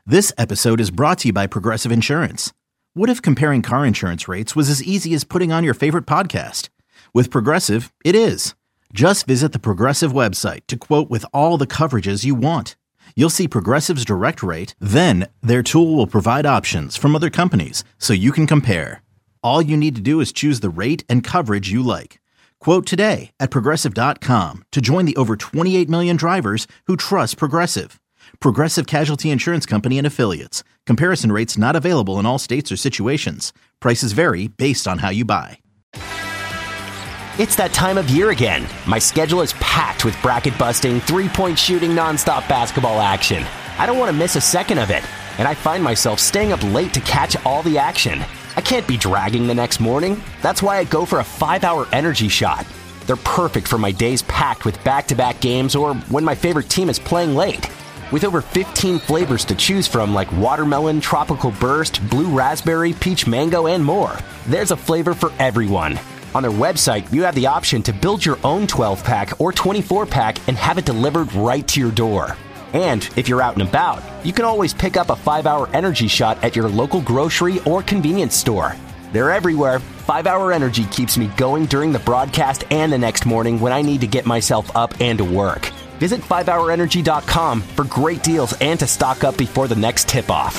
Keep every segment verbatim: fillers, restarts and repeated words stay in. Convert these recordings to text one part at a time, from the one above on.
This episode is brought to you by Progressive Insurance. What if comparing car insurance rates was as easy as putting on your favorite podcast? With Progressive, it is. Just visit the Progressive website to quote with all the coverages you want. You'll see Progressive's direct rate, then their tool will provide options from other companies so you can compare. All you need to do is choose the rate and coverage you like. Quote today at Progressive dot com to join the over twenty-eight million drivers who trust Progressive. Progressive Casualty Insurance Company and Affiliates. Comparison rates not available in all states or situations. Prices vary based on how you buy. It's that time of year again. My schedule is packed with bracket-busting, three-point shooting, nonstop basketball action. I don't want to miss a second of it, and I find myself staying up late to catch all the action. I can't be dragging the next morning. That's why I go for a five-hour energy shot. They're perfect for my days packed with back-to-back games or when my favorite team is playing late. With over fifteen flavors to choose from like watermelon, tropical burst, blue raspberry, peach mango, and more, there's a flavor for everyone. On their website, you have the option to build your own twelve-pack or twenty-four-pack and have it delivered right to your door. And if you're out and about, you can always pick up a five-hour energy shot at your local grocery or convenience store. They're everywhere. five-hour Energy keeps me going during the broadcast and the next morning when I need to get myself up and to work. Visit five hour energy dot com for great deals and to stock up before the next tip-off.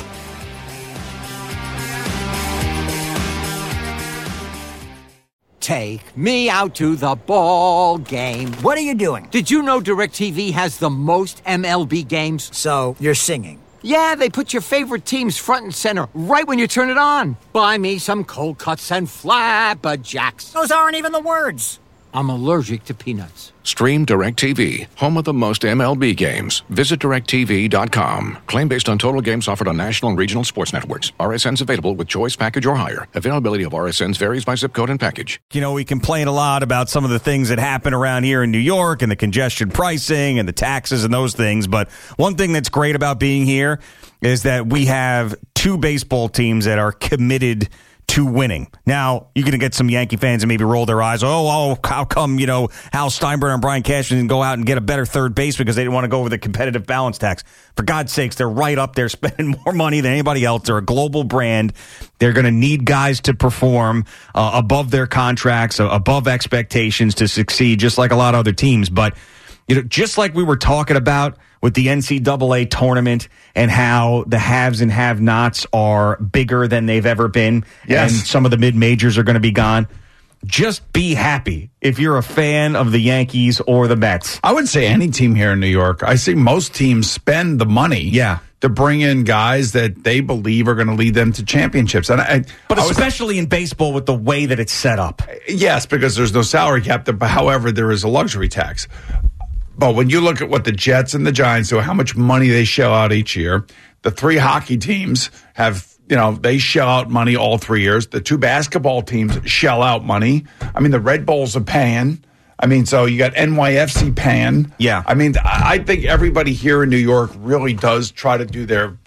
Take me out to the ball game. What are you doing? Did you know DirecTV has the most M L B games? So, you're singing? Yeah, they put your favorite teams front and center right when you turn it on. Buy me some cold cuts and flabberjacks. Those aren't even the words. I'm allergic to peanuts. Stream DirecTV, home of the most M L B games. Visit direct T V dot com. Claim based on total games offered on national and regional sports networks. R S Ns available with choice package or higher. Availability of R S Ns varies by zip code and package. You know, we complain a lot about some of the things that happen around here in New York and the congestion pricing and the taxes and those things. But one thing that's great about being here is that we have two baseball teams that are committed to winning. Now, you're going to get some Yankee fans and maybe roll their eyes. Oh, oh, how come, you know, Hal Steinbrenner and Brian Cashman didn't go out and get a better third base because they didn't want to go over the competitive balance tax? For God's sakes, they're right up there spending more money than anybody else. They're a global brand. They're going to need guys to perform uh, above their contracts, uh, above expectations to succeed, just like a lot of other teams. But, you know, just like we were talking about with the N C double A tournament and how the haves and have-nots are bigger than they've ever been, yes, and some of the mid-majors are going to be gone. Just be happy if you're a fan of the Yankees or the Mets. I would say any team here in New York. I see most teams spend the money, yeah, to bring in guys that they believe are going to lead them to championships. And I, but I especially was, in baseball with the way that it's set up. Yes, because there's no salary cap. However, there is a luxury tax. But when you look at what the Jets and the Giants do, how much money they shell out each year, the three hockey teams have, you know, they shell out money all three years. The two basketball teams shell out money. I mean, the Red Bulls are paying. I mean, so you got N Y F C paying. Yeah. I mean, I think everybody here in New York really does try to do their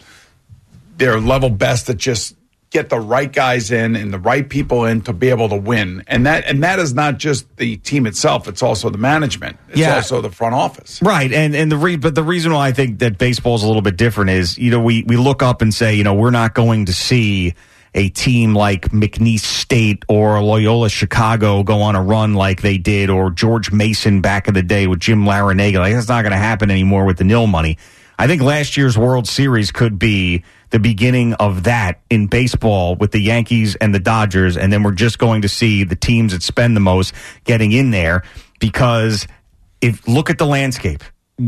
their level best to just get the right guys in and the right people in to be able to win. And that and that is not just the team itself, it's also the management. It's yeah. also the front office. Right. And and the re- but the reason why I think that baseball is a little bit different is, you know, we we look up and say, you know, we're not going to see a team like McNeese State or Loyola Chicago go on a run like they did, or George Mason back in the day with Jim Larranaga. Like, that's not going to happen anymore with the nil money. I think last year's World Series could be the beginning of that in baseball with the Yankees and the Dodgers, and then we're just going to see the teams that spend the most getting in there, because if look at the landscape.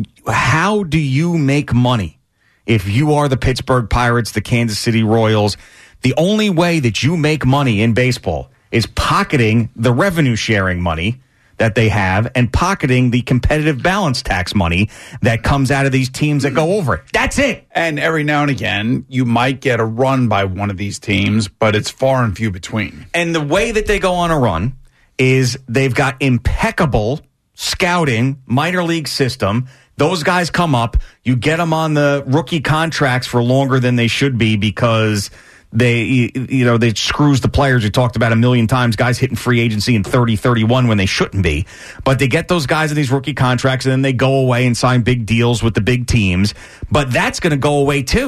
How do you make money if you are the Pittsburgh Pirates, the Kansas City Royals? The only way that you make money in baseball is pocketing the revenue sharing money that they have and pocketing the competitive balance tax money that comes out of these teams that go over it. That's it. And every now and again, you might get a run by one of these teams, but it's far and few between. And the way that they go on a run is they've got impeccable scouting, minor league system. Those guys come up, you get them on the rookie contracts for longer than they should be because they, you know, they screws the players. We talked about a million times, guys hitting free agency in thirty, thirty-one when they shouldn't be. But they get those guys in these rookie contracts, and then they go away and sign big deals with the big teams. But that's going to go away too,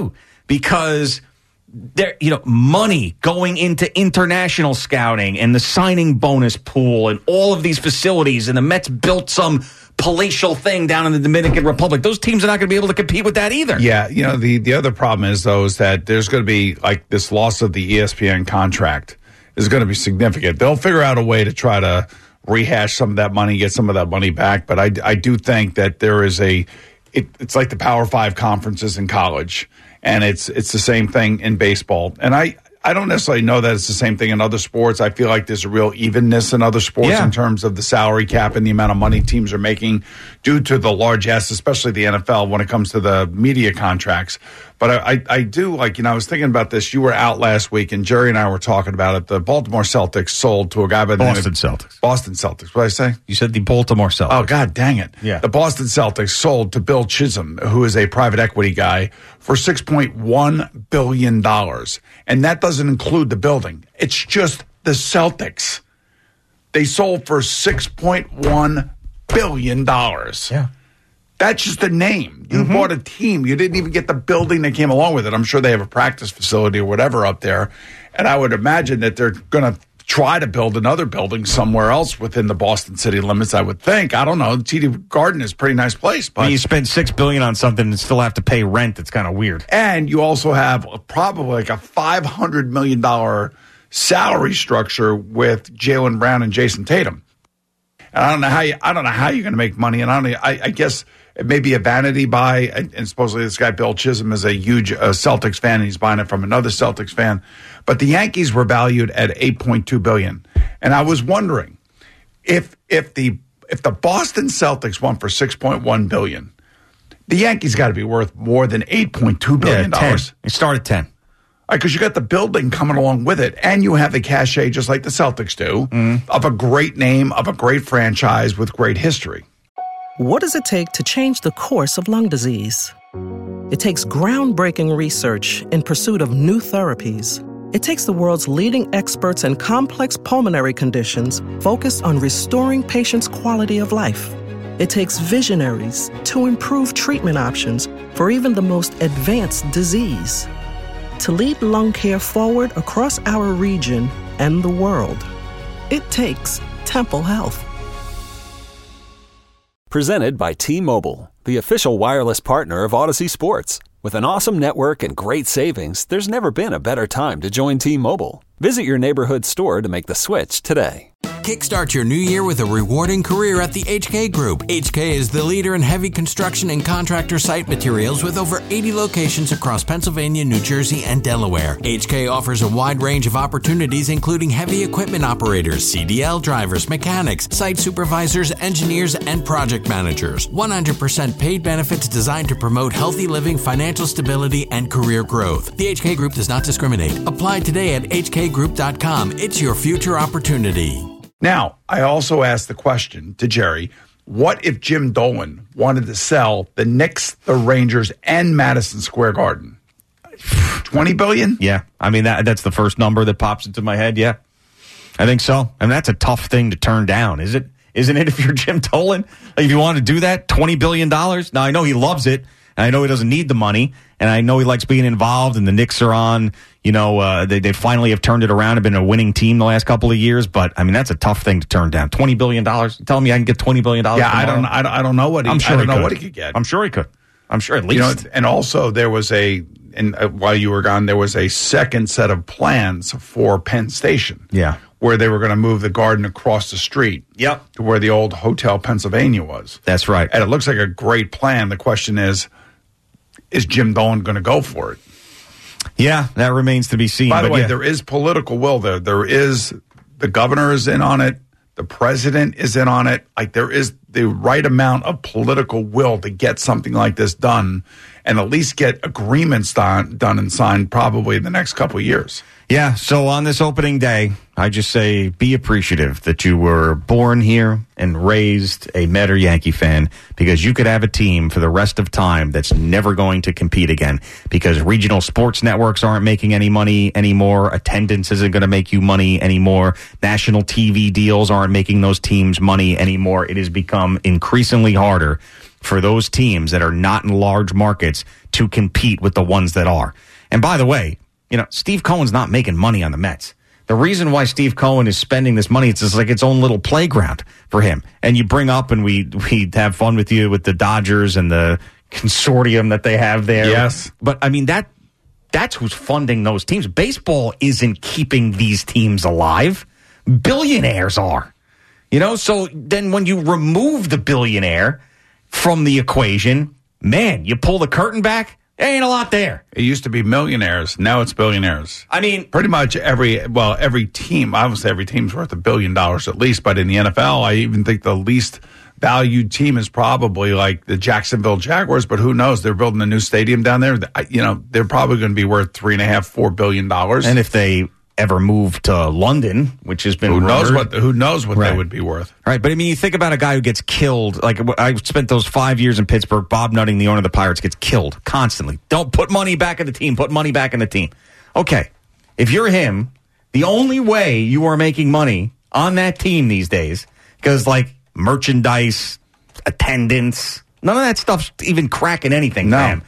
because there, you know, money going into international scouting and the signing bonus pool and all of these facilities, and the Mets built some palatial thing down in the Dominican Republic. Those teams are not going to be able to compete with that either. Yeah, you know, the, the other problem is, though, is that there's going to be, like, this loss of the E S P N contract is going to be significant. They'll figure out a way to try to rehash some of that money, get some of that money back, but I, I do think that there is a, it, it's like the Power Five conferences in college. And it's it's the same thing in baseball. And I, I don't necessarily know that it's the same thing in other sports. I feel like there's a real evenness in other sports yeah. in terms of the salary cap and the amount of money teams are making due to the largesse, especially the N F L when it comes to the media contracts. But I, I, I do, like, you know, I was thinking about this. You were out last week, and Jerry and I were talking about it. The Baltimore Celtics sold to a guy by the Boston name of Celtics. Boston Celtics. What did I say? You said the Baltimore Celtics. Oh, God dang it. Yeah. The Boston Celtics sold to Bill Chisholm, who is a private equity guy, for six point one billion dollars. And that doesn't include the building. It's just the Celtics. They sold for six point one billion dollars. Yeah. That's just a name. You Mm-hmm. bought a team. You didn't even get the building that came along with it. I'm sure they have a practice facility or whatever up there. And I would imagine that they're going to try to build another building somewhere else within the Boston city limits, I would think. I don't know. T D Garden is a pretty nice place. But when you spend six billion dollars on something and still have to pay rent, it's kind of weird. And you also have probably like a five hundred million dollars salary structure with Jaylen Brown and Jason Tatum. And I don't know how you, I don't know how you're going to make money. And I don't. I, I guess it may be a vanity buy. And, and supposedly this guy Bill Chisholm is a huge uh, Celtics fan, and he's buying it from another Celtics fan. But the Yankees were valued at eight point two billion dollars. And I was wondering if if the if the Boston Celtics won for six point one billion dollars, the Yankees got to be worth more than eight point two billion dollars. Yeah, ten. It started at ten. Because you got the building coming along with it, and you have the cachet, just like the Celtics do, mm. of a great name, of a great franchise with great history. What does it take to change the course of lung disease? It takes groundbreaking research in pursuit of new therapies. It takes the world's leading experts in complex pulmonary conditions focused on restoring patients' quality of life. It takes visionaries to improve treatment options for even the most advanced disease. To lead lung care forward across our region and the world, it takes Temple Health. Presented by T-Mobile, the official wireless partner of Odyssey Sports. With an awesome network and great savings, there's never been a better time to join T-Mobile. Visit your neighborhood store to make the switch today. Kickstart your new year with a rewarding career at the H K Group. H K is the leader in heavy construction and contractor site materials with over eighty locations across Pennsylvania, New Jersey, and Delaware. H K offers a wide range of opportunities, including heavy equipment operators, C D L drivers, mechanics, site supervisors, engineers, and project managers. one hundred percent paid benefits designed to promote healthy living, financial stability, and career growth. The H K Group does not discriminate. Apply today at h k group dot com. It's your future opportunity. Now, I also asked the question to Jerry, what if Jim Dolan wanted to sell the Knicks, the Rangers, and Madison Square Garden? twenty billion dollars? Yeah. I mean, that that's the first number that pops into my head. Yeah. I think so. I mean, that's a tough thing to turn down, is it? Isn't it, if you're Jim Dolan? Like, if you want to do that, twenty billion dollars? Now, I know he loves it, and I know he doesn't need the money, and I know he likes being involved, and the Knicks are on, you know, uh, they, they finally have turned it around and been a winning team the last couple of years, but, I mean, that's a tough thing to turn down. twenty billion dollars? You're telling me I can get twenty billion dollars Yeah, tomorrow? I don't, I don't I don't know what he, I'm sure I don't he know could. what he could get. I'm sure he could. I'm sure at least. You know, and also there was a, and uh, while you were gone, there was a second set of plans for Penn Station. Yeah. Where they were going to move the Garden across the street. Yep. To where the old Hotel Pennsylvania was. That's right. And it looks like a great plan. The question is, is Jim Dolan going to go for it? Yeah, that remains to be seen. By the but way, yeah. there is political will there. There is, the governor is in on it. The president is in on it. Like, there is the right amount of political will to get something like this done and at least get agreements done, done and signed probably in the next couple of years. Yeah, so on this opening day, I just say be appreciative that you were born here and raised a Met or Yankee fan, because you could have a team for the rest of time that's never going to compete again, because regional sports networks aren't making any money anymore. Attendance isn't going to make you money anymore. National T V deals aren't making those teams money anymore. It has become increasingly harder for those teams that are not in large markets to compete with the ones that are. And by the way, you know, Steve Cohen's not making money on the Mets. The reason why Steve Cohen is spending this money, it's just like its own little playground for him. And you bring up, and we we have fun with you with the Dodgers and the consortium that they have there. Yes. But, I mean, that that's who's funding those teams. Baseball isn't keeping these teams alive. Billionaires are. You know, so then when you remove the billionaire from the equation, man, you pull the curtain back, there ain't a lot there. It used to be millionaires. Now it's billionaires. I mean, pretty much every, well, every team, obviously every team's worth a billion dollars at least, but in the N F L, I even think the least valued team is probably like the Jacksonville Jaguars, but who knows? They're building a new stadium down there. You know, they're probably going to be worth three and a half, four billion dollars. And if they ever move to London, which has been who rumored, knows what who knows what right. they would be worth. Right, but I mean, you think about a guy who gets killed. Like I spent those five years in Pittsburgh. Bob Nutting, the owner of the Pirates, gets killed constantly. Don't put money back in the team. Put money back in the team. Okay, if you're him, the only way you are making money on that team these days, because like merchandise, attendance, none of that stuff's even cracking anything, no. man,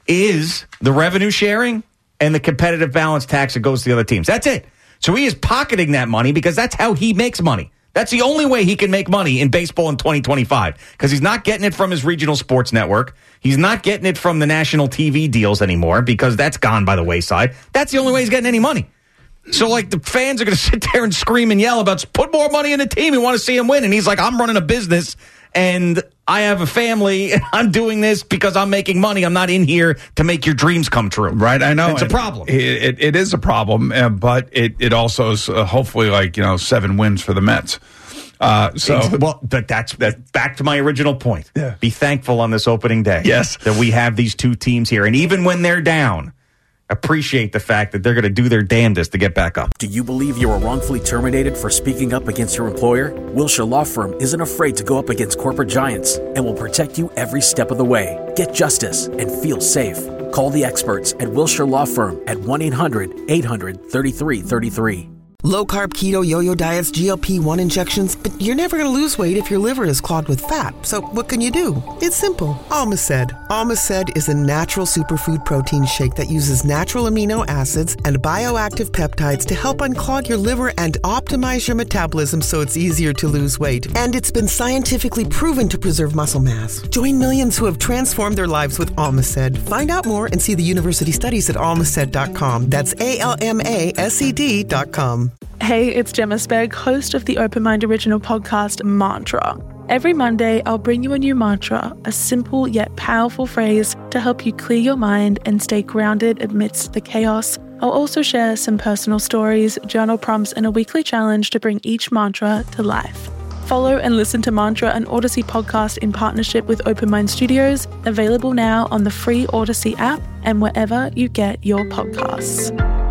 is the revenue sharing and the competitive balance tax that goes to the other teams. That's it. So he is pocketing that money because that's how he makes money. That's the only way he can make money in baseball in twenty twenty-five, because he's not getting it from his regional sports network. He's not getting it from the national T V deals anymore because that's gone by the wayside. That's the only way he's getting any money. So, like, the fans are going to sit there and scream and yell about, put more money in the team. We want to see him win. And he's like, I'm running a business, and I have a family, and I'm doing this because I'm making money. I'm not in here to make your dreams come true. Right, I know. It's a problem. It, it, it is a problem, uh, but it, it also is uh, hopefully like, you know, seven wins for the Mets. Uh, so, well, but that's, that's back to my original point. Yeah. Be thankful on this opening day. Yes. That we have these two teams here. And even when they're down, appreciate the fact that they're going to do their damnedest to get back up. Do you believe you were wrongfully terminated for speaking up against your employer? Wilshire Law Firm isn't afraid to go up against corporate giants and will protect you every step of the way. Get justice and feel safe. Call the experts at Wilshire Law Firm at one eight hundred eight hundred thirty-three thirty-three. Low-carb keto yo-yo diets, G L P one injections, but you're never going to lose weight if your liver is clogged with fat. So what can you do? It's simple. Almaced. Almaced is a natural superfood protein shake that uses natural amino acids and bioactive peptides to help unclog your liver and optimize your metabolism so it's easier to lose weight. And it's been scientifically proven to preserve muscle mass. Join millions who have transformed their lives with Almaced. Find out more and see the university studies at almaced dot com. That's A L M A S E D dot com. Hey, it's Gemma Spegg, host of the Open Mind original podcast, Mantra. Every Monday, I'll bring you a new mantra, a simple yet powerful phrase to help you clear your mind and stay grounded amidst the chaos. I'll also share some personal stories, journal prompts, and a weekly challenge to bring each mantra to life. Follow and listen to Mantra, an Odyssey podcast in partnership with Open Mind Studios, available now on the free Odyssey app and wherever you get your podcasts.